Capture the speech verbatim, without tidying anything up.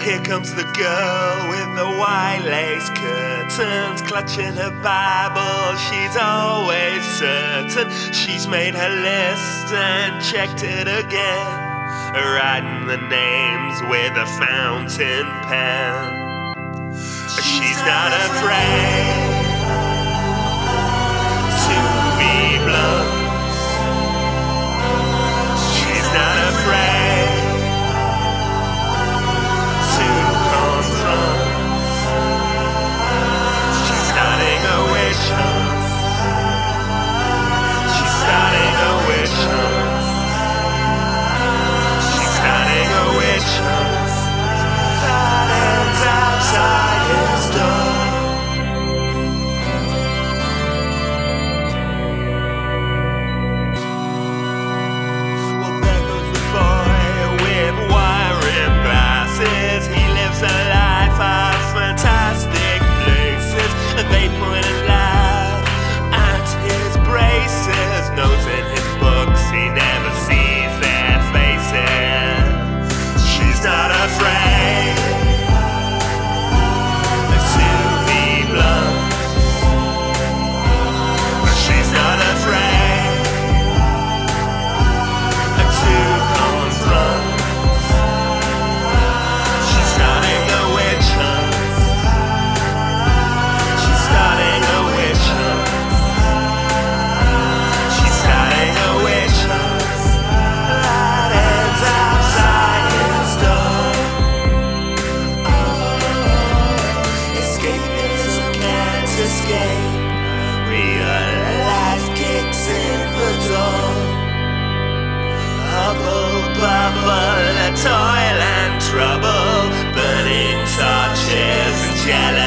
here comes the girl with the white lace curtains, clutching her Bible. She's always certain she's made her list and checked it again, writing the names with a fountain pen. She's not afraid to be blunt. She's not afraid to confront. She's starting a wish hunt. She's starting a wish hunt. She's starting a wish hunt that ends outside his door. Well, there goes the boy with wiring glasses. He lives a life of fantastic places, and they point and laugh at his braces. Notes in his books, he never sees their faces. She's not afraid to be blunt. She's not afraid to confront. She's starting a witch hunt. She's starting a witch hunt. She's starting a witch hunt that ends outside his door. Oh, escapism can't escape. Real life kicks in the door. Hubble, bubble, a toil and trouble, burning torches and jealousy.